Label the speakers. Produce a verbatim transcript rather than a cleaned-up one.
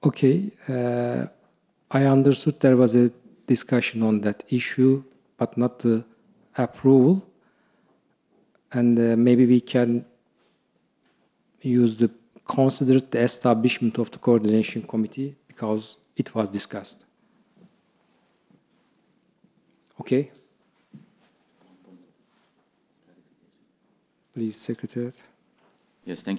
Speaker 1: Okay, uh, I understood there was a discussion on that issue, but not the approval. And uh, maybe we can use the consider the establishment of the coordination committee because it was discussed. Okay. Please, Secretary.
Speaker 2: Yes, thank you.